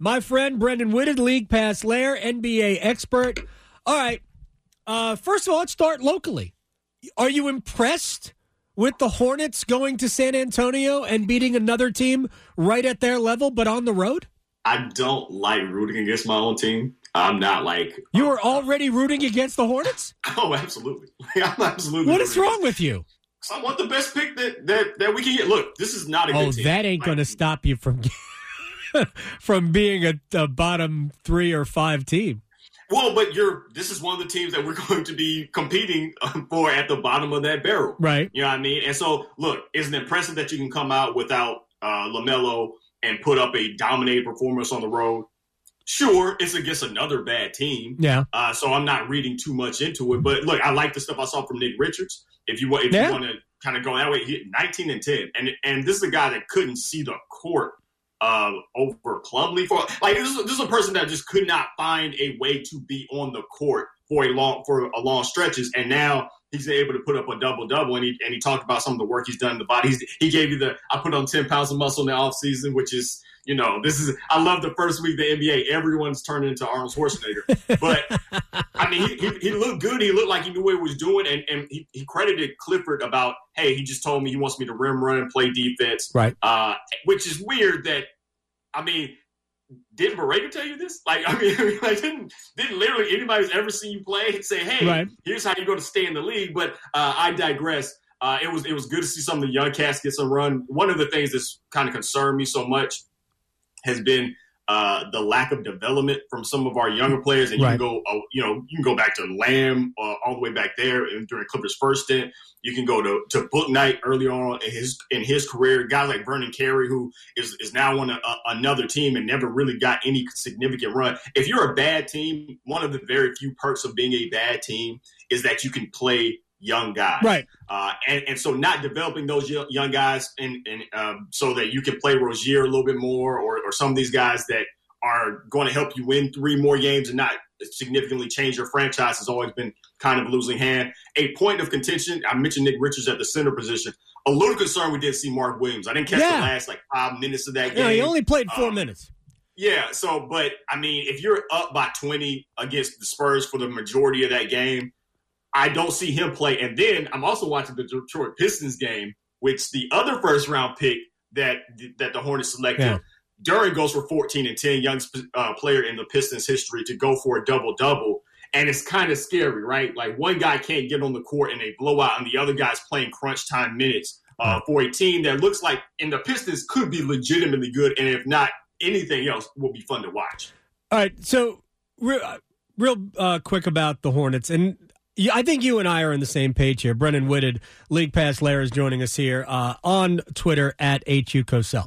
My friend Brendan Whitted, League Pass Lair, NBA expert. All right. First of all, let's start locally. Are you impressed with the Hornets going to San Antonio and beating another team right at their level, but on the road? I don't like rooting against my own team. I'm not like... You were already rooting against the Hornets? Oh, absolutely. I'm absolutely. What is wrong with you? So I want the best pick that we can get. Look, this is not a good team. Oh, that ain't going to stop you from from being a bottom 3 or 5 team. Well, but this is one of the teams that we're going to be competing for at the bottom of that barrel. Right. You know what I mean? And so, look, isn't it impressive that you can come out without LaMelo and put up a dominating performance on the road? Sure, it's against another bad team. Yeah. So I'm not reading too much into it. But, look, I like the stuff I saw from Nick Richards. If you want to kind of go that way, he 19 and 10. And this is a guy that couldn't see the court over Plumlee for this is a person that just could not find a way to be on the court for a long stretches, and now he's able to put up a double-double. And he talked about some of the work he's done in the body. He gave you I put on 10 pounds of muscle in the offseason, which is, I love the first week of the NBA. Everyone's turned into Arnold Schwarzenegger. But, I mean, he looked good. He looked like he knew what he was doing. And he credited Clifford about, hey, he just told me he wants me to rim run and play defense. Right. Which is weird that, didn't Borrego tell you this? Didn't literally anybody who's ever seen you play say, hey, right, here's how you're going to stay in the league. But I digress. It was good to see some of the young cats get some run. One of the things that's kind of concerned me so much has been the lack of development from some of our younger players. And right. you can go back to Lamb all the way back there during Clippers' first stint. You can go to Book Knight early on in his career. Guys like Vernon Carey, who is now on another team and never really got any significant run. If you're a bad team, one of the very few perks of being a bad team is that you can play young guys. Right. And so not developing those young guys and so that you can play Rozier a little bit more or some of these guys that are going to help you win 3 more games and not significantly change your franchise has always been kind of a losing hand. A point of contention, I mentioned Nick Richards at the center position. A little concerned we didn't see Mark Williams. I didn't catch the last 5 minutes of that game. Yeah, he only played 4 minutes. Yeah, but if you're up by 20 against the Spurs for the majority of that game, I don't see him play. And then I'm also watching the Detroit Pistons game, which the other first-round pick that the Hornets selected. Yeah. Duren goes for 14 and 10, youngest player in the Pistons history to go for a double-double. And it's kind of scary, right? Like one guy can't get on the court in a blowout and the other guy's playing crunch time minutes for a team that looks like, and the Pistons could be legitimately good. And if not, anything else will be fun to watch. All right. So real quick about the Hornets. And I think you and I are on the same page here. Brendan Whitted, League Pass Lair, is joining us here on Twitter at HUCosell.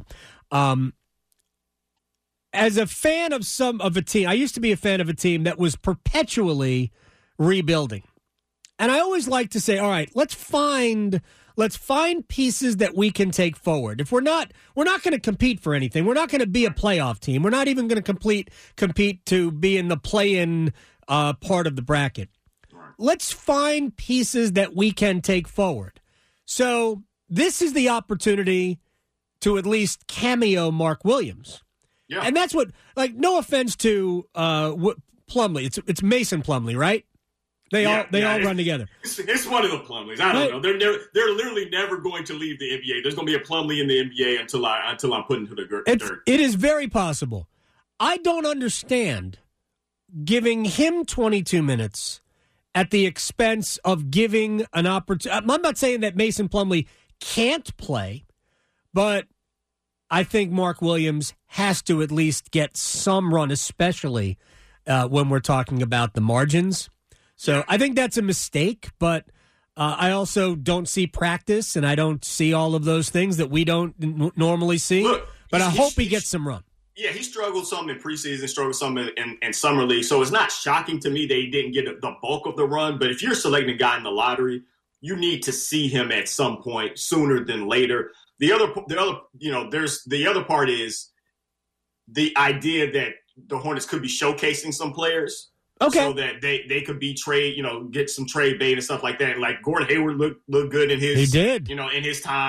As a fan of a team, I used to be a fan of a team that was perpetually rebuilding. And I always like to say, all right, let's find pieces that we can take forward. If we're not going to compete for anything. We're not going to be a playoff team. We're not even going to compete to be in the play-in part of the bracket. Let's find pieces that we can take forward. So this is the opportunity to at least cameo Mark Williams. Yeah. And that's what, no offense to Plumlee. It's Mason Plumlee, right? They all run together. It's one of the Plumlees. I don't know. They're literally never going to leave the NBA. There's going to be a Plumlee in the NBA until I'm put into the dirt. It is very possible. I don't understand giving him 22 minutes at the expense of giving an opportunity. I'm not saying that Mason Plumlee can't play, but I think Mark Williams has to at least get some run, especially when we're talking about the margins. So I think that's a mistake, but I also don't see practice, and I don't see all of those things that we don't normally see. Look, but I hope he gets some run. Yeah, he struggled some in preseason, struggled some in summer league. So it's not shocking to me that he didn't get the bulk of the run. But if you're selecting a guy in the lottery, you need to see him at some point sooner than later. The other part is the idea that the Hornets could be showcasing some players, so that they could be trade, get some trade bait and stuff like that. Like Gordon Hayward looked good in his, he did, in his time.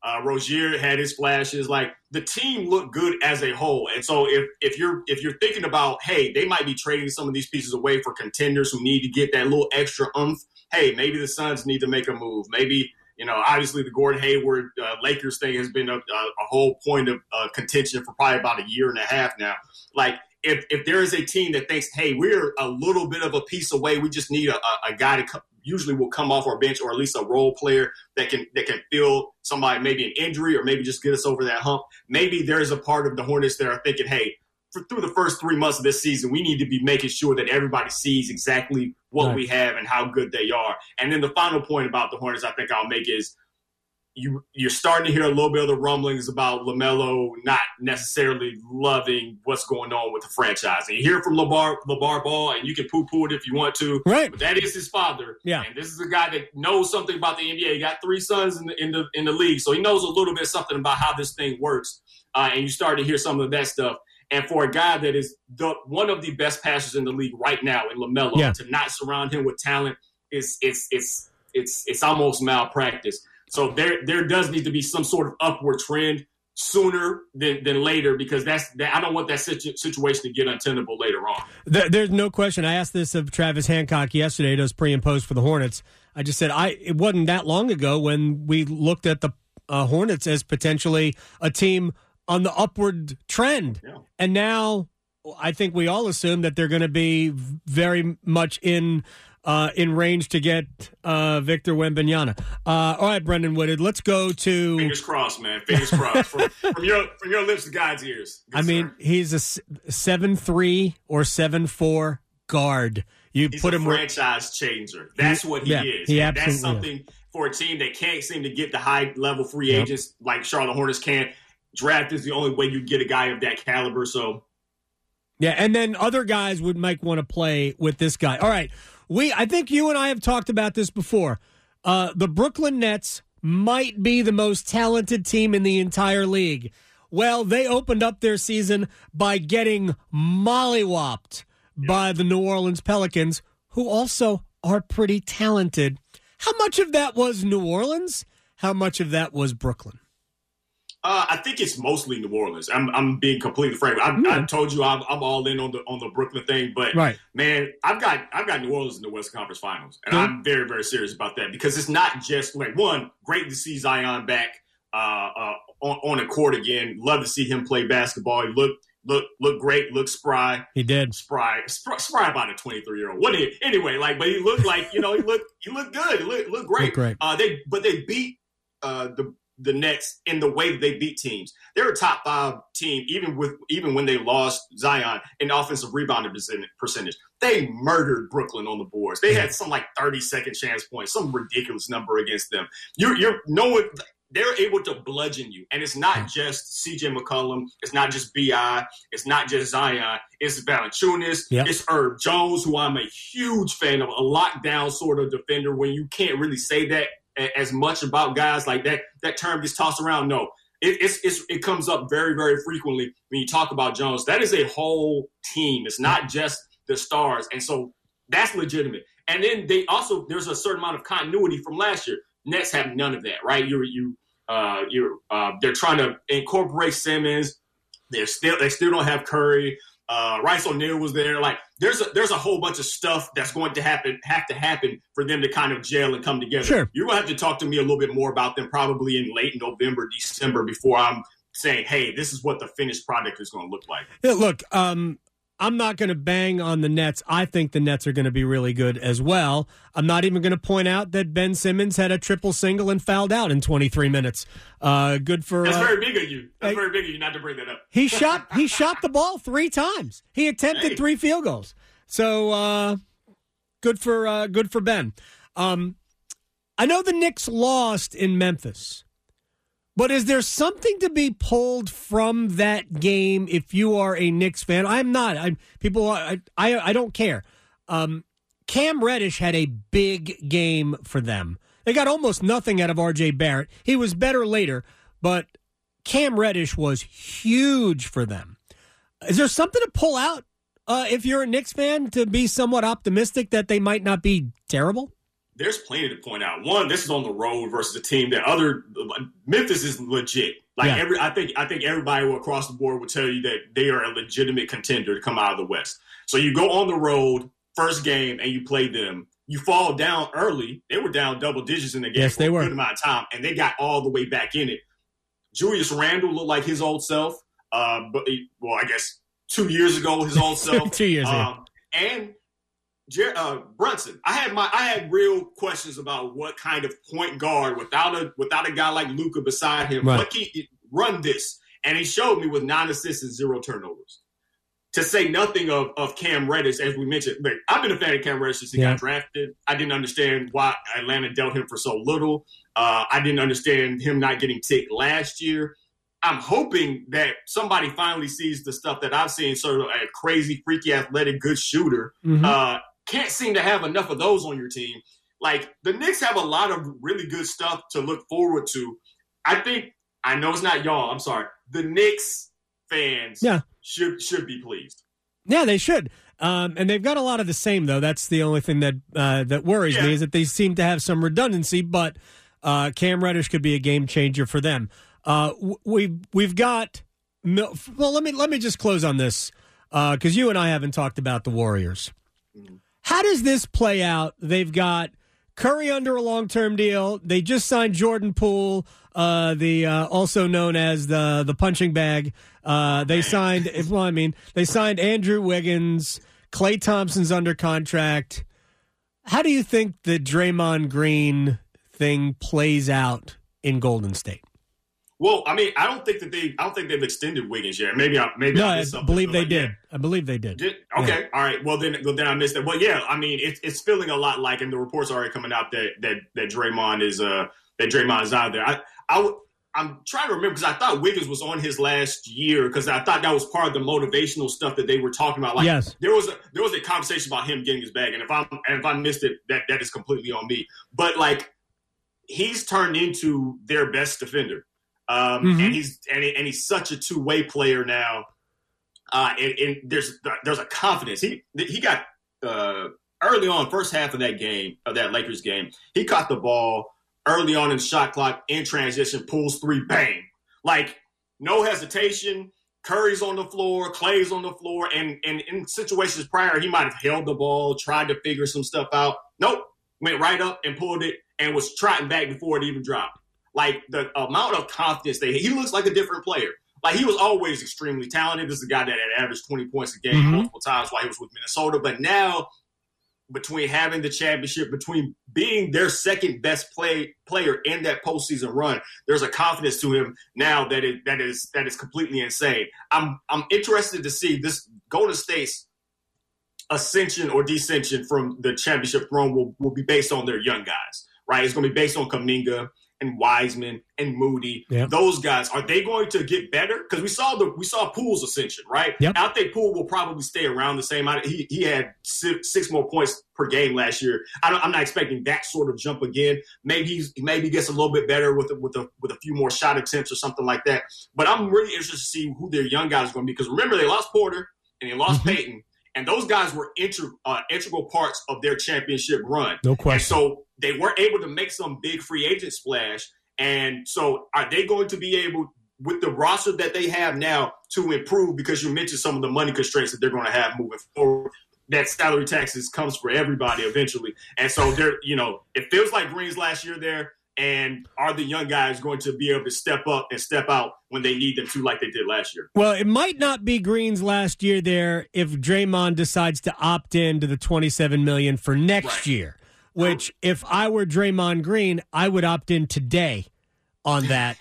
Rozier had his flashes. Like, the team looked good as a whole. And so if you're thinking about, hey, they might be trading some of these pieces away for contenders who need to get that little extra oomph, hey, maybe the Suns need to make a move. Maybe, obviously the Gordon Hayward Lakers thing has been a whole point of contention for probably about a year and a half now. Like, if there is a team that thinks, hey, we're a little bit of a piece away, we just need a guy to usually will come off our bench, or at least a role player that can fill somebody, maybe an injury, or maybe just get us over that hump. Maybe there's a part of the Hornets that are thinking, hey, through the first 3 months of this season, we need to be making sure that everybody sees exactly what we have and how good they are. And then the final point about the Hornets I think I'll make is you're starting to hear a little bit of the rumblings about LaMelo not necessarily loving what's going on with the franchise. And you hear from LeVar Ball, and you can poo-poo it if you want to. Right. But that is his father. Yeah. And this is a guy that knows something about the NBA. He got 3 sons in the league, so he knows a little bit something about how this thing works. And you start to hear some of that stuff. And for a guy that is one of the best passers in the league right now in LaMelo, to not surround him with talent it's almost malpractice. So there does need to be some sort of upward trend sooner than later, because I don't want that situation to get untenable later on. There's no question. I asked this of Travis Hancock yesterday, does pre and post for the Hornets. I just said it wasn't that long ago when we looked at the Hornets as potentially a team on the upward trend. Yeah. And now I think we all assume that they're going to be very much in range to get Victor Wembanyama. All right, Brendan Woodard, let's go to... Fingers crossed, man. Fingers crossed. From your lips to God's ears. He's a 7'3" or 7'4" guard. He's a franchise changer. That's what he is. That's something for a team that can't seem to get the high-level free agents like Charlotte Hornets can. Draft is the only way you get a guy of that caliber. So, yeah, and then other guys might want to play with this guy. All right. I think you and I have talked about this before. The Brooklyn Nets might be the most talented team in the entire league. Well, they opened up their season by getting mollywopped by the New Orleans Pelicans, who also are pretty talented. How much of that was New Orleans? How much of that was Brooklyn? I think it's mostly New Orleans. I'm being completely frank. I told you I'm all in on the Brooklyn thing, but man, I've got New Orleans in the Western Conference Finals, and I'm very, very serious about that, because it's not just like, one, great to see Zion back on the court again. Love to see him play basketball. He looked great, looked spry. He did spry about a 23-year-old. What did anyway? Like, but he looked like he looked good. He looked great. They beat the Nets in the way that they beat teams. They're a top 5 team, even when they lost Zion in offensive rebounding percentage. They murdered Brooklyn on the boards. They had some 30-second chance points, some ridiculous number against them. They're able to bludgeon you, and it's not just C.J. McCollum, it's not just B.I., it's not just Zion, it's Valanciunas, it's Herb Jones, who I'm a huge fan of, a lockdown sort of defender. When you can't really say that as much about guys like that. That term gets tossed around. No, it comes up very, very frequently when you talk about Jones. That is a whole team. It's not just the stars. And so that's legitimate. And then there's a certain amount of continuity from last year. Nets have none of that, right? They're trying to incorporate Simmons. They still don't have Curry. Rice O'Neal was there. Like, there's a whole bunch of stuff that's going to have to happen for them to kind of gel and come together. Sure. You're going to have to talk to me a little bit more about them probably in late November, December, before I'm saying, hey, this is what the finished product is going to look like. Yeah, look, I'm not going to bang on the Nets. I think the Nets are going to be really good as well. I'm not even going to point out that Ben Simmons had a triple single and fouled out in 23 minutes. Good for. That's very big of you. That's very big of you not to bring that up. He shot the ball 3 times. He attempted 3 field goals. So good for Ben. I know the Knicks lost in Memphis. But is there something to be pulled from that game if you are a Knicks fan? I'm not. I don't care. Cam Reddish had a big game for them. They got almost nothing out of R.J. Barrett. He was better later, but Cam Reddish was huge for them. Is there something to pull out if you're a Knicks fan to be somewhat optimistic that they might not be terrible? there's plenty to point out. One, this is on the road versus a team that Memphis is legit. I think everybody across the board will tell you that they are a legitimate contender to come out of the West. So you go on the road, first game, and you play them. You fall down early. They were down double digits in the game for a good amount of time, and they got all the way back in it. Julius Randle looked like his old self. I guess 2 years ago, his old self. 2 years ago. And Brunson. I had real questions about what kind of point guard without a guy like Luka beside him. Right. What can he run this? And he showed me with 9 assists and 0 turnovers. To say nothing of Cam Reddish, as we mentioned. But I've been a fan of Cam Reddish since he got drafted. I didn't understand why Atlanta dealt him for so little. I didn't understand him not getting ticked last year. I'm hoping that somebody finally sees the stuff that I've seen, sort of a crazy, freaky, athletic, good shooter. Mm-hmm. Can't seem to have enough of those on your team. Like, the Knicks have a lot of really good stuff to look forward to. I know it's not y'all. I'm sorry. The Knicks fans should be pleased. Yeah, they should. And they've got a lot of the same, though. That's the only thing that worries me, is that they seem to have some redundancy, but Cam Reddish could be a game changer for them. We've got – well, let me just close on this because you and I haven't talked about the Warriors. How does this play out? They've got Curry under a long-term deal. They just signed Jordan Poole, also known as the punching bag. They signed Andrew Wiggins. Klay Thompson's under contract. How do you think the Draymond Green thing plays out in Golden State? Well, I mean, I don't think they've extended Wiggins yet. Maybe I missed something. I believe they did. I believe they did. Okay, yeah. All right. Well, then I missed that. Well, yeah, I mean, it's feeling a lot like, and the reports are already coming out that Draymond is out there. I'm trying to remember because I thought Wiggins was on his last year because I thought that was part of the motivational stuff that they were talking about. Like, yes. there was a conversation about him getting his bag, and if I missed it, that is completely on me. But like, he's turned into their best defender. And he's such a two-way player now. And there's a confidence. He got early on, first half of that Lakers game, he caught the ball early on in the shot clock in transition, pulls 3, bang. Like, no hesitation. Curry's on the floor, Klay's on the floor, and in situations prior, he might have held the ball, tried to figure some stuff out. Nope, went right up and pulled it and was trotting back before it even dropped. Like, the amount of confidence he looks like a different player. Like, he was always extremely talented. This is a guy that had averaged 20 points a game multiple times while he was with Minnesota. But now, between having the championship, between being their second best player in that postseason run, there's a confidence to him now that is completely insane. I'm interested to see this Golden State's ascension or descension from the championship throne will be based on their young guys, right? It's going to be based on Kuminga and Wiseman and Moody. Yep. Those guys, are they going to get better? Because we saw Poole's ascension, right? Yep. I think Poole will probably stay around the same. He had 6 more points per game last year. I'm not expecting that sort of jump again. Maybe he gets a little bit better with a few more shot attempts or something like that. But I'm really interested to see who their young guys are going to be. Because remember, they lost Porter and they lost Payton. And those guys were integral parts of their championship run. No question. And so they weren't able to make some big free agent splash. And so are they going to be able, with the roster that they have now, to improve? Because you mentioned some of the money constraints that they're going to have moving forward. That salary taxes comes for everybody eventually. And so it feels like Green's last year there. And are the young guys going to be able to step up and step out when they need them to, like they did last year? Well, it might not be Green's last year there if Draymond decides to opt in to the $27 million for next year. Which, if I were Draymond Green, I would opt in today on that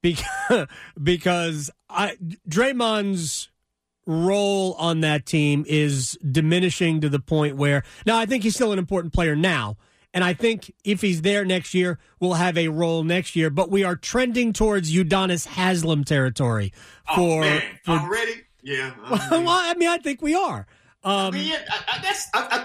because Draymond's role on that team is diminishing to the point where now I think he's still an important player now. And I think if he's there next year, we'll have a role next year. But we are trending towards Udonis Haslem territory. Already? Yeah. I think we are. I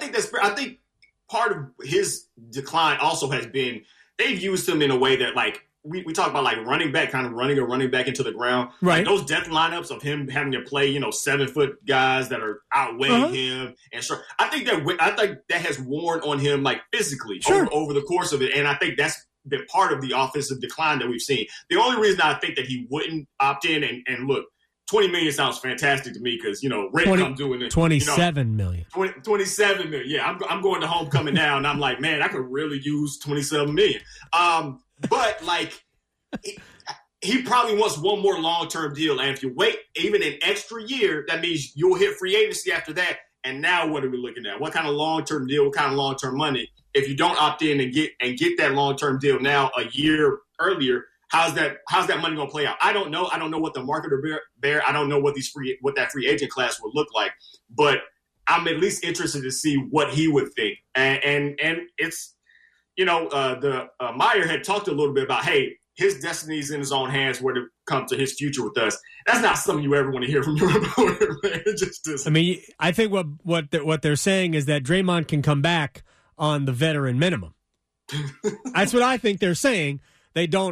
think part of his decline also has been they've used him in a way that, like, we talk about like running back, kind of running a running back into the ground. Right. Like those death lineups of him having to play, 7-foot guys that are outweighing him. And sure, I think that has worn on him like physically over the course of it. And I think that's been part of the offensive decline that we've seen. The only reason I think that he wouldn't opt in and look, $20 million sounds fantastic to me because, rent comes doing it. $27 million. $27 million. Yeah, I'm going to homecoming now, and I'm like, man, I could really use $27 million. But, like, he probably wants one more long-term deal. And if you wait even an extra year, that means you'll hit free agency after that. And now what are we looking at? What kind of long-term deal, what kind of long-term money? If you don't opt in and get that long-term deal now a year earlier, how's that money going to play out? I don't know. I don't know what the market will bear. I don't know what that free agent class will look like. But I'm at least interested to see what he would think. And it's, Meyer had talked a little bit about, hey, his destiny's in his own hands when it comes to his future with us. That's not something you ever want to hear from your reporter, man. I mean, I think what they're saying is that Draymond can come back on the veteran minimum. That's what I think they're saying. They do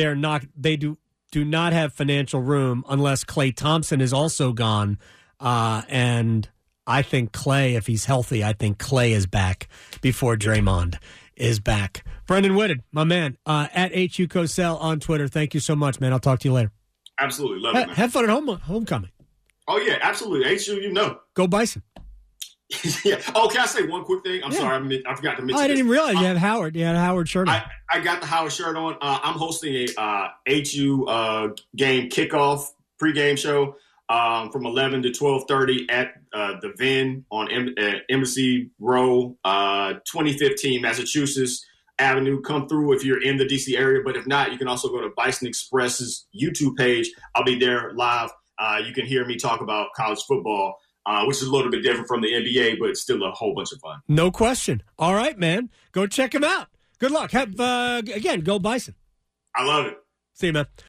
not have financial room unless Klay Thompson is also gone. And I think Klay, if he's healthy, I think Klay is back before Draymond is back. Brendan Whitted, my man, at HU Cosell on Twitter. Thank you so much, man. I'll talk to you later. Absolutely. Love it, man. Have fun at homecoming. Oh, yeah, absolutely. HU, Go Bison. Yeah. Oh, can I say one quick thing? I'm sorry, I forgot to mention. I didn't even realize you had Howard. You had a Howard shirt on. I got the Howard shirt on. I'm hosting a HU game kickoff pregame show from 11 to 12:30 at the Vin on Embassy Row, 2015 Massachusetts Avenue. Come through if you're in the DC area, but if not, you can also go to Bison Express's YouTube page. I'll be there live. You can hear me talk about college football. Which is a little bit different from the NBA, but still a whole bunch of fun. No question. All right, man. Go check him out. Good luck. Go Bison. I love it. See you, man.